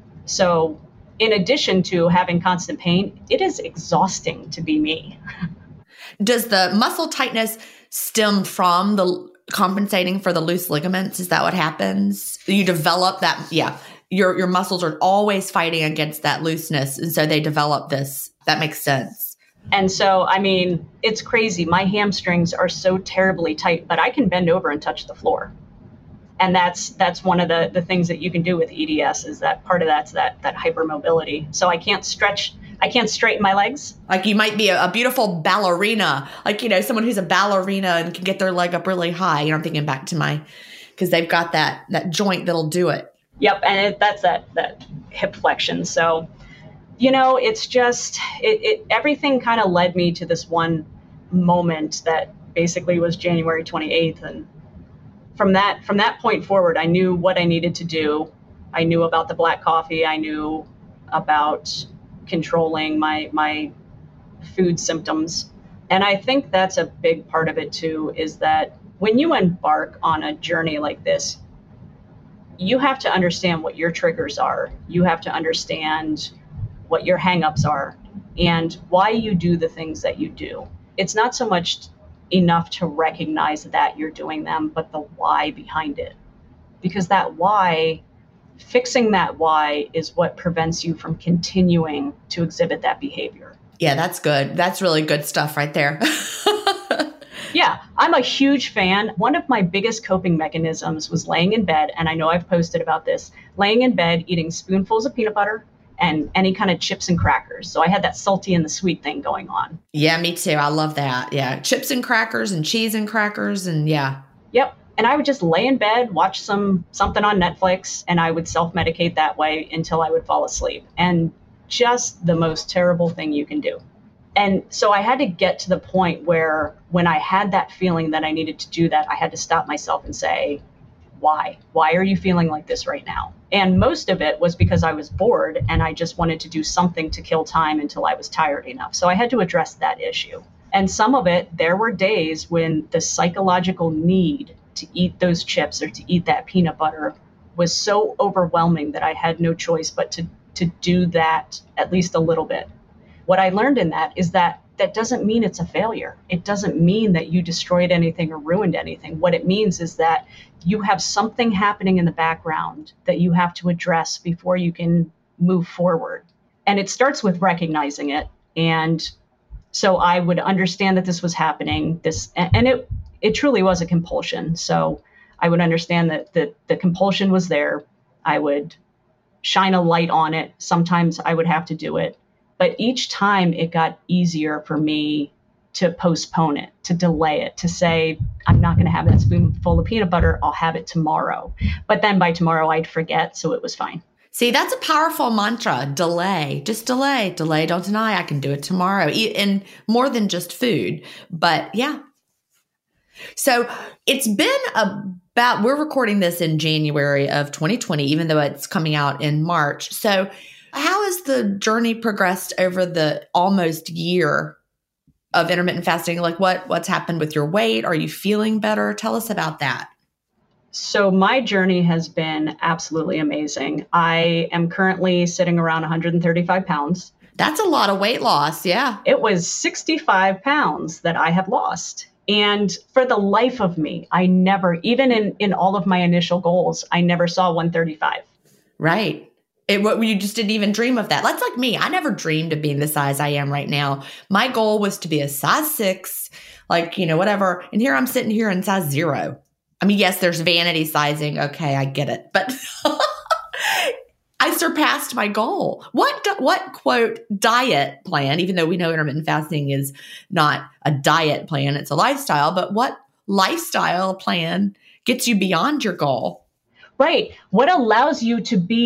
So in addition to having constant pain, it is exhausting to be me. Does the muscle tightness stem from the compensating for the loose ligaments? Is that what happens? You develop that, yeah. Your muscles are always fighting against that looseness. And so they develop this. That makes sense. And so, it's crazy. My hamstrings are so terribly tight, but I can bend over and touch the floor. And that's one of the things that you can do with EDS, is that part of that's that hypermobility. So I can't straighten my legs. Like you might be a beautiful ballerina, like, someone who's a ballerina and can get their leg up really high. I'm thinking back to because they've got that joint that'll do it. Yep. And that's that hip flexion. So, it's just, everything kind of led me to this one moment that basically was January 28th. And from that point forward, I knew what I needed to do. I knew about the black coffee. I knew about controlling my food symptoms. And I think that's a big part of it too, is that when you embark on a journey like this, you have to understand what your triggers are. You have to understand what your hangups are and why you do the things that you do. It's not so much enough to recognize that you're doing them, but the why behind it. Because fixing that why is what prevents you from continuing to exhibit that behavior. Yeah, that's good. That's really good stuff right there. Yeah, I'm a huge fan. One of my biggest coping mechanisms was laying in bed, and I know I've posted about this, laying in bed, eating spoonfuls of peanut butter and any kind of chips and crackers. So I had that salty and the sweet thing going on. Yeah, me too. I love that. Yeah, chips and crackers and cheese and crackers and yeah. Yep. And I would just lay in bed, watch something on Netflix, and I would self-medicate that way until I would fall asleep. And just the most terrible thing you can do. And so I had to get to the point where when I had that feeling that I needed to do that, I had to stop myself and say, why? Why are you feeling like this right now? And most of it was because I was bored and I just wanted to do something to kill time until I was tired enough. So I had to address that issue. And some of it, there were days when the psychological need to eat those chips or to eat that peanut butter was so overwhelming that I had no choice but to do that at least a little bit. What I learned in that is that doesn't mean it's a failure. It doesn't mean that you destroyed anything or ruined anything. What it means is that you have something happening in the background that you have to address before you can move forward. And it starts with recognizing it. And so I would understand that this was happening, and it truly was a compulsion. So I would understand that the compulsion was there. I would shine a light on it. Sometimes I would have to do it. But each time it got easier for me to postpone it, to delay it, to say, I'm not going to have that spoonful of peanut butter. I'll have it tomorrow. But then by tomorrow I'd forget. So it was fine. See, that's a powerful mantra. Delay, just delay, delay, don't deny. I can do it tomorrow. And more than just food. But yeah. So it's been we're recording this in January of 2020, even though it's coming out in March. So how has the journey progressed over the almost year of intermittent fasting? Like what's happened with your weight? Are you feeling better? Tell us about that. So my journey has been absolutely amazing. I am currently sitting around 135 pounds. That's a lot of weight loss. Yeah. It was 65 pounds that I have lost. And for the life of me, I never, even in all of my initial goals, I never saw 135. Right. You just didn't even dream of that. That's like me. I never dreamed of being the size I am right now. My goal was to be a size 6, whatever. And here I'm sitting here in size 0. I mean, yes, there's vanity sizing. Okay, I get it. But I surpassed my goal. What quote diet plan, even though we know intermittent fasting is not a diet plan, it's a lifestyle, but what lifestyle plan gets you beyond your goal? Right. What allows you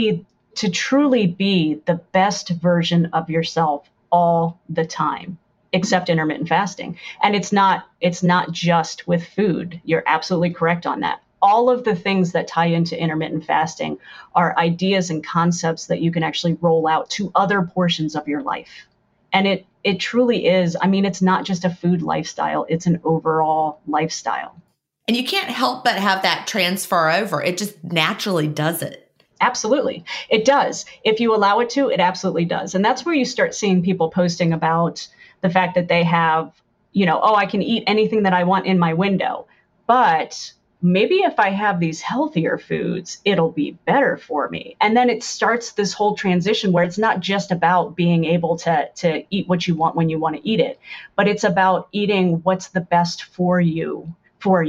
to truly be the best version of yourself all the time, except intermittent fasting. And it's not just with food. You're absolutely correct on that. All of the things that tie into intermittent fasting are ideas and concepts that you can actually roll out to other portions of your life. And it truly is. I mean, it's not just a food lifestyle. It's an overall lifestyle. And you can't help but have that transfer over. It just naturally does it. Absolutely. It does. If you allow it to, it absolutely does. And that's where you start seeing people posting about the fact that they have, I can eat anything that I want in my window. But maybe if I have these healthier foods, it'll be better for me. And then it starts this whole transition where it's not just about being able to eat what you want when you want to eat it, but it's about eating what's the best for you. Let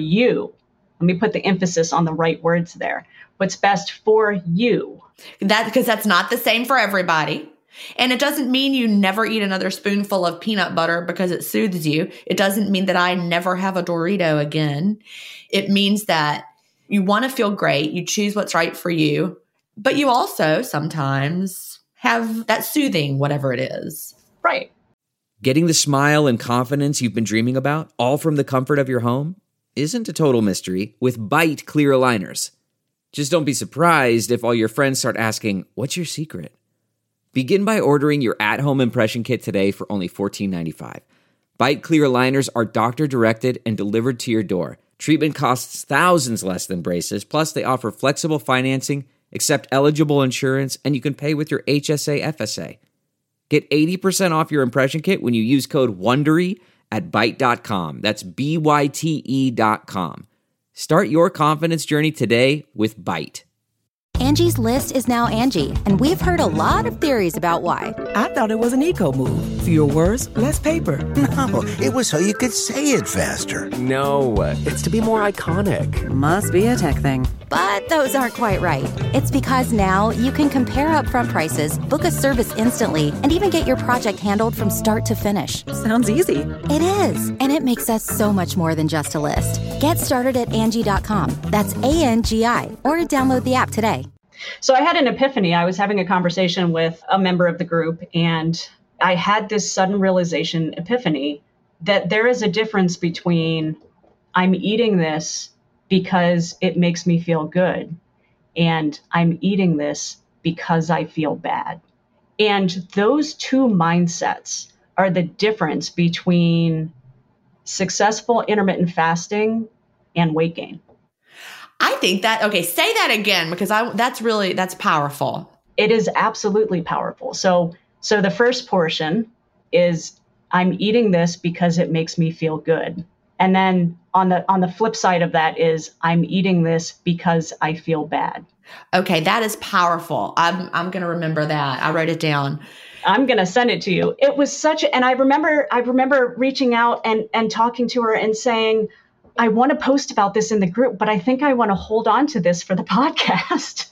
me put the emphasis on the right words there. What's best for you. Because that's not the same for everybody. And it doesn't mean you never eat another spoonful of peanut butter because it soothes you. It doesn't mean that I never have a Dorito again. It means that you want to feel great. You choose what's right for you. But you also sometimes have that soothing, whatever it is. Right. Getting the smile and confidence you've been dreaming about, all from the comfort of your home, isn't a total mystery with Byte clear aligners. Just don't be surprised if all your friends start asking, what's your secret? Begin by ordering your at-home impression kit today for only $14.95. Byte clear aligners are doctor-directed and delivered to your door. Treatment costs thousands less than braces, plus they offer flexible financing, accept eligible insurance, and you can pay with your HSA FSA. Get 80% off your impression kit when you use code WONDERY at Byte.com. That's BYTE.com. Start your confidence journey today with Byte. Angie's List is now Angie, and we've heard a lot of theories about why. I thought it was an eco move. Fewer words, less paper. No, it was so you could say it faster. No, it's to be more iconic. Must be a tech thing. But those aren't quite right. It's because now you can compare upfront prices, book a service instantly, and even get your project handled from start to finish. Sounds easy. It is, and it makes us so much more than just a list. Get started at Angie.com. That's ANGI, or download the app today. So I had an epiphany. I was having a conversation with a member of the group, and I had this sudden realization, epiphany, that there is a difference between I'm eating this because it makes me feel good, and I'm eating this because I feel bad. And those two mindsets are the difference between successful intermittent fasting and weight gain. I think that, okay, say that again, because that's powerful. It is absolutely powerful. So the first portion is I'm eating this because it makes me feel good. And then on the flip side of that is I'm eating this because I feel bad. Okay, that is powerful. I'm going to remember that. I wrote it down. I'm going to send it to you. It was and I remember reaching out and talking to her and saying, I want to post about this in the group, but I think I want to hold on to this for the podcast.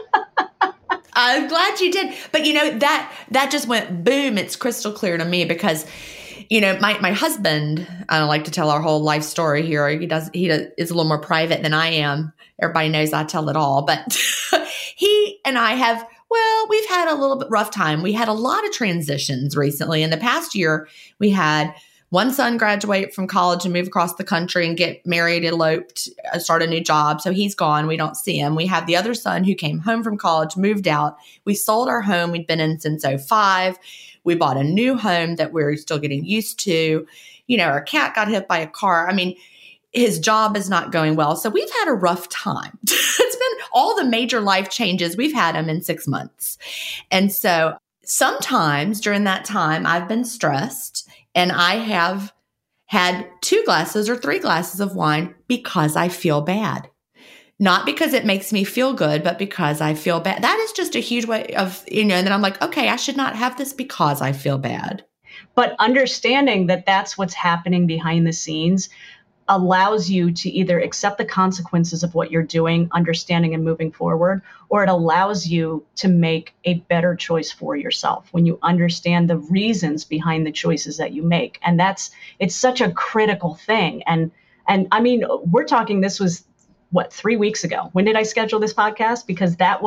I'm glad you did. But that just went boom. It's crystal clear to me because, my husband, I don't like to tell our whole life story here. He is a little more private than I am. Everybody knows I tell it all, but he and I Well, we've had a little bit rough time. We had a lot of transitions recently. In the past year, we had one son graduate from college and move across the country and get married, eloped, start a new job. So he's gone. We don't see him. We have the other son who came home from college, moved out. We sold our home we'd been in since 2005. We bought a new home that we're still getting used to. You know, our cat got hit by a car. I mean, his job is not going well. So we've had a rough time. It's been all the major life changes. We've had them in 6 months. And so sometimes during that time, I've been stressed and I have had 2 glasses or 3 glasses of wine because I feel bad. Not because it makes me feel good, but because I feel bad. That is just a huge way of, and then I'm like, okay, I should not have this because I feel bad. But understanding that that's what's happening behind the scenes allows you to either accept the consequences of what you're doing, understanding and moving forward, or it allows you to make a better choice for yourself when you understand the reasons behind the choices that you make. And it's such a critical thing. And I mean, we're talking, this was 3 weeks ago. When did I schedule this podcast? Because it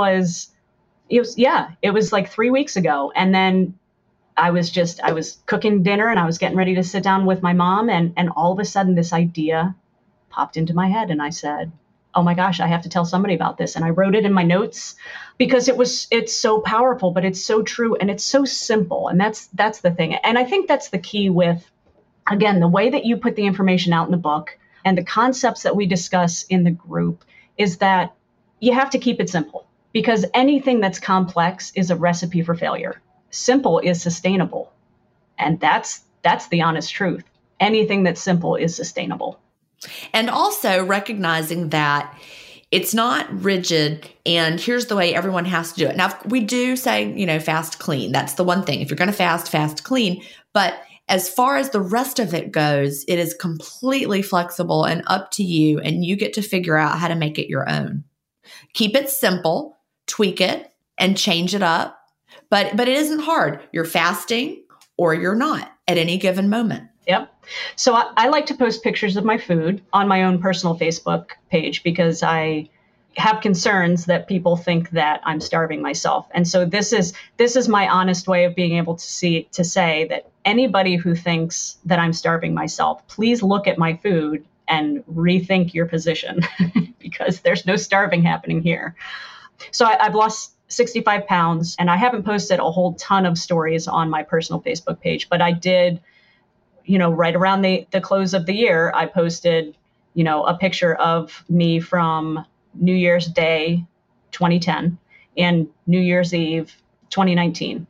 was like 3 weeks ago. And then I was cooking dinner and I was getting ready to sit down with my mom. And all of a sudden this idea popped into my head. And I said, oh my gosh, I have to tell somebody about this. And I wrote it in my notes because it's so powerful, but it's so true. And it's so simple. And that's the thing. And I think that's the key with, again, the way that you put the information out in the book and the concepts that we discuss in the group is that you have to keep it simple, because anything that's complex is a recipe for failure. Simple is sustainable. And that's the honest truth. Anything that's simple is sustainable. And also recognizing that it's not rigid and here's the way everyone has to do it. Now, we do say, fast, clean. That's the one thing. If you're going to fast, clean. But as far as the rest of it goes, it is completely flexible and up to you, and you get to figure out how to make it your own. Keep it simple, tweak it, and change it up. But it isn't hard. You're fasting or you're not at any given moment. Yep. So I like to post pictures of my food on my own personal Facebook page because I have concerns that people think that I'm starving myself. And so this is my honest way of being able to say that anybody who thinks that I'm starving myself, please look at my food and rethink your position because there's no starving happening here. So I've lost 65 pounds and I haven't posted a whole ton of stories on my personal Facebook page, but I did, right around the close of the year, I posted, a picture of me from New Year's Day 2010 and New Year's Eve 2019.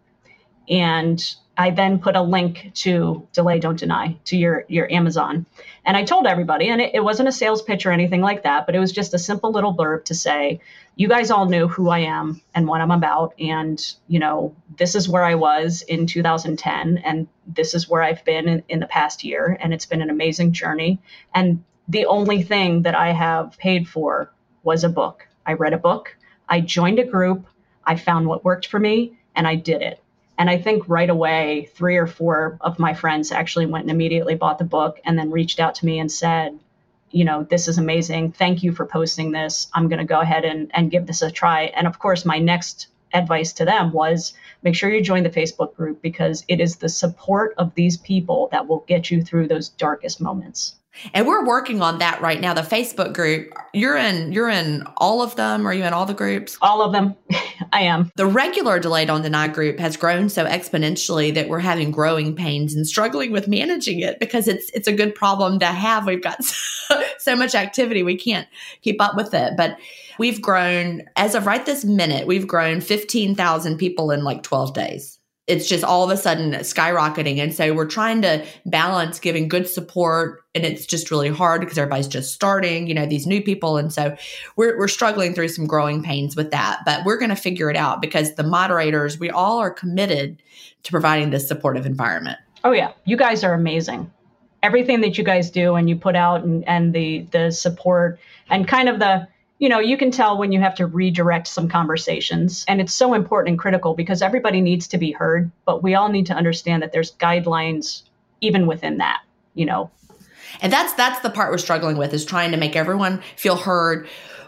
And I then put a link to Delay Don't Deny to your Amazon. And I told everybody, and it wasn't a sales pitch or anything like that, but it was just a simple little blurb to say, you guys all know who I am and what I'm about. And, this is where I was in 2010. And this is where I've been in the past year. And it's been an amazing journey. And the only thing that I have paid for was a book. I read a book. I joined a group. I found what worked for me and I did it. And I think right away, 3 or 4 of my friends actually went and immediately bought the book and then reached out to me and said, this is amazing. Thank you for posting this. I'm going to go ahead and give this a try. And of course, my next advice to them was make sure you join the Facebook group because it is the support of these people that will get you through those darkest moments. And we're working on that right now. The Facebook group, you're in all of them? Are you in all the groups? All of them. I am. The regular Delay Don't Deny group has grown so exponentially that we're having growing pains and struggling with managing it because it's a good problem to have. We've got so much activity, we can't keep up with it. But we've grown, as of right this minute, we've grown 15,000 people in like 12 days. It's just all of a sudden skyrocketing. And so we're trying to balance giving good support. And it's just really hard because everybody's just starting, these new people. And so we're struggling through some growing pains with that. But we're going to figure it out because the moderators, we all are committed to providing this supportive environment. Oh, yeah. You guys are amazing. Everything that you guys do and you put out and the support and kind of the, you can tell when you have to redirect some conversations. And it's so important and critical because everybody needs to be heard, but we all need to understand that there's guidelines even within that, And that's the part we're struggling with is trying to make everyone feel heard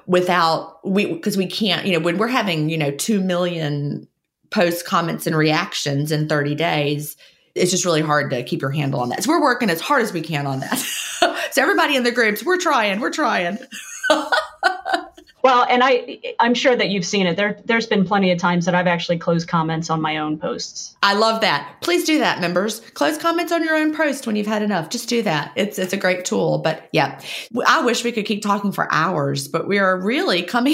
because we can't, when we're having, 2 million posts, comments, and reactions in 30 days, it's just really hard to keep your handle on that. So we're working as hard as we can on that. So everybody in the groups, we're trying. Well, and I'm sure that you've seen it. There's been plenty of times that I've actually closed comments on my own posts. I love that. Please do that, members. Close comments on your own post when you've had enough. Just do that. It's a great tool. But yeah, I wish we could keep talking for hours, but we are really coming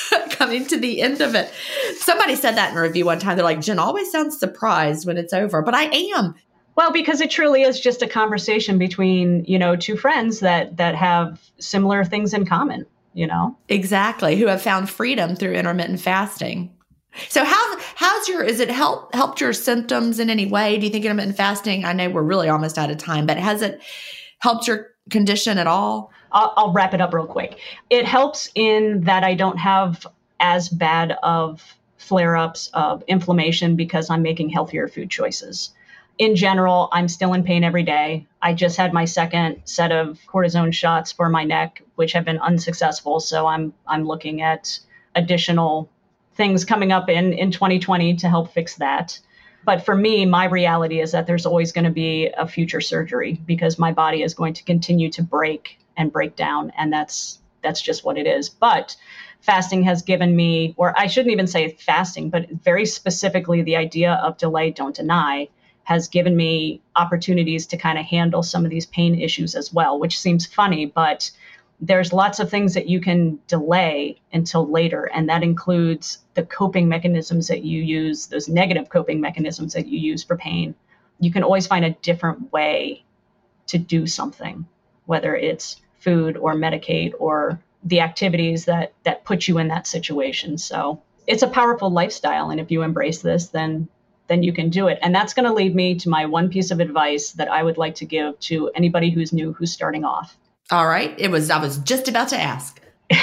to the end of it. Somebody said that in a review one time. They're like, Jen always sounds surprised when it's over, but I am. Well, because it truly is just a conversation between, two friends that have similar things in common. Exactly. Who have found freedom through intermittent fasting. So has it helped your symptoms in any way? Do you think intermittent fasting, I know we're really almost out of time, but has it helped your condition at all? I'll wrap it up real quick. It helps in that I don't have as bad of flare-ups of inflammation because I'm making healthier food choices. In general, I'm still in pain every day. I just had my second set of cortisone shots for my neck, which have been unsuccessful. So I'm looking at additional things coming up in 2020 to help fix that. But for me, my reality is that there's always going to be a future surgery because my body is going to continue to break down. And that's just what it is. But fasting has given me, or I shouldn't even say fasting, but very specifically the idea of delay, don't deny, has given me opportunities to kind of handle some of these pain issues as well, which seems funny, but there's lots of things that you can delay until later. And that includes the coping mechanisms that you use, those negative coping mechanisms that you use for pain. You can always find a different way to do something, whether it's food or medicate or the activities that put you in that situation. So it's a powerful lifestyle. And if you embrace this, then you can do it. And that's going to lead me to my one piece of advice that I would like to give to anybody who's new, who's starting off. All right. I was just about to ask.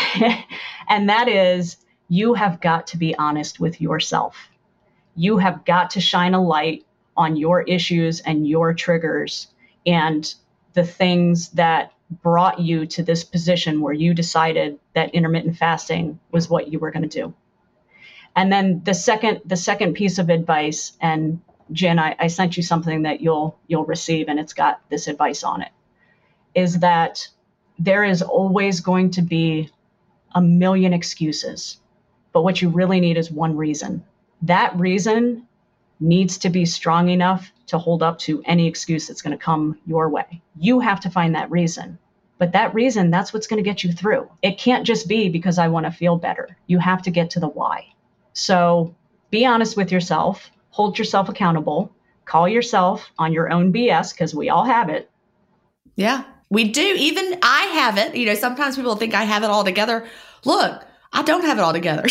And that is, you have got to be honest with yourself. You have got to shine a light on your issues and your triggers and the things that brought you to this position where you decided that intermittent fasting was what you were going to do. And then the second piece of advice, and Jen, I sent you something that you'll receive, and it's got this advice on it, is that there is always going to be a million excuses, but what you really need is one reason. That reason needs to be strong enough to hold up to any excuse that's going to come your way. You have to find that reason. But that reason, that's what's going to get you through. It can't just be because I want to feel better. You have to get to the why. So be honest with yourself, hold yourself accountable, call yourself on your own BS, because we all have it. Yeah, we do. Even I have it. Sometimes people think I have it all together. Look, I don't have it all together.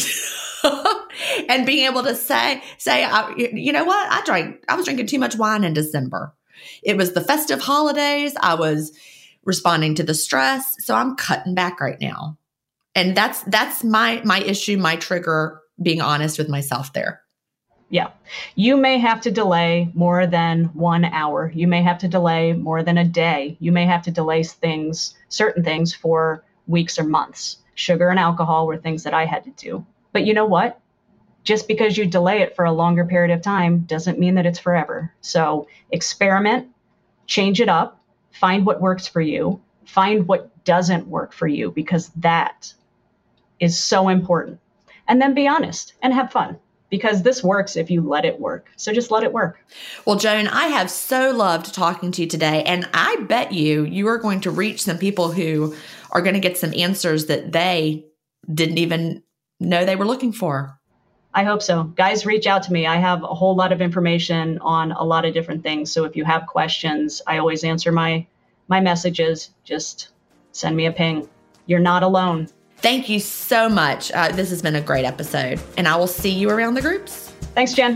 And being able to say, you know what? I was drinking too much wine in December. It was the festive holidays. I was responding to the stress. So I'm cutting back right now. And that's my issue, my trigger, being honest with myself there. Yeah. You may have to delay more than 1 hour. You may have to delay more than a day. You may have to delay certain things for weeks or months. Sugar and alcohol were things that I had to do. But you know what? Just because you delay it for a longer period of time doesn't mean that it's forever. So experiment, change it up, find what works for you, find what doesn't work for you, because that is so important. And then be honest and have fun, because this works if you let it work. So just let it work. Well, Joan, I have so loved talking to you today. And I bet you are going to reach some people who are going to get some answers that they didn't even know they were looking for. I hope so. Guys, reach out to me. I have a whole lot of information on a lot of different things. So if you have questions, I always answer my messages. Just send me a ping. You're not alone. Thank you so much. This has been a great episode, and I will see you around the groups. Thanks, Jen.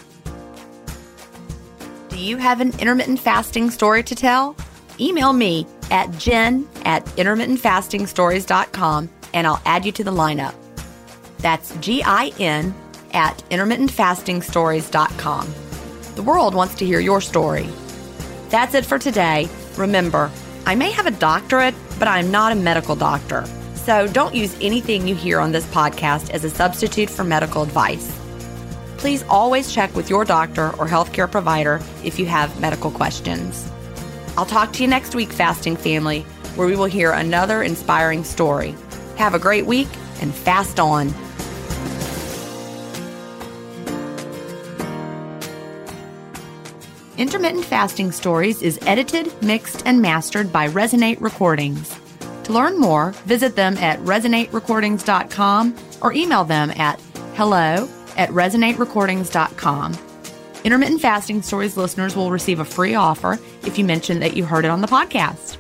Do you have an intermittent fasting story to tell? Email me at jen@intermittentfastingstories.com, and I'll add you to the lineup. That's GIN@intermittentfastingstories.com. The world wants to hear your story. That's it for today. Remember, I may have a doctorate, but I'm not a medical doctor. So don't use anything you hear on this podcast as a substitute for medical advice. Please always check with your doctor or healthcare provider if you have medical questions. I'll talk to you next week, Fasting Family, where we will hear another inspiring story. Have a great week and fast on. Intermittent Fasting Stories is edited, mixed, and mastered by Resonate Recordings. To learn more, visit them at resonaterecordings.com or email them at hello@resonaterecordings.com. Intermittent Fasting Stories listeners will receive a free offer if you mention that you heard it on the podcast.